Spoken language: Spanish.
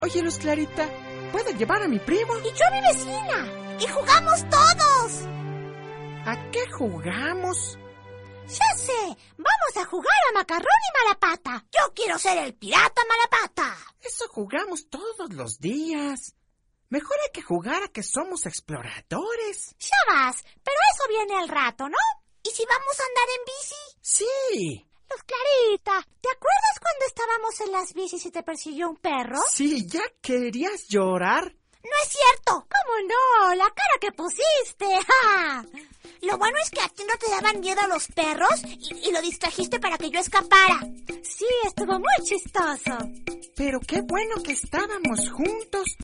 Oye, Luz Clarita, ¿puedo llevar a mi primo? Y yo a mi vecina. Y jugamos todos. ¿A qué jugamos? Ya sé, vamos a jugar a Macarrón y Malapata. Yo quiero ser el pirata Malapata. Eso jugamos todos los días. Mejor hay que jugar a que somos exploradores. Ya vas, pero eso viene al rato, ¿no? ¿Y si vamos a andar en bici? Sí. Luz Clarita, ¿te acuerdas cuando estábamos en las bicis y te persiguió un perro? Sí, ¿ya querías llorar? No es cierto. ¿Cómo no? La cara que pusiste. ¡Ja! Lo bueno es que a ti no te daban miedo los perros y lo distrajiste para que yo escapara. Sí, estuvo muy chistoso. Pero qué bueno que estábamos juntos.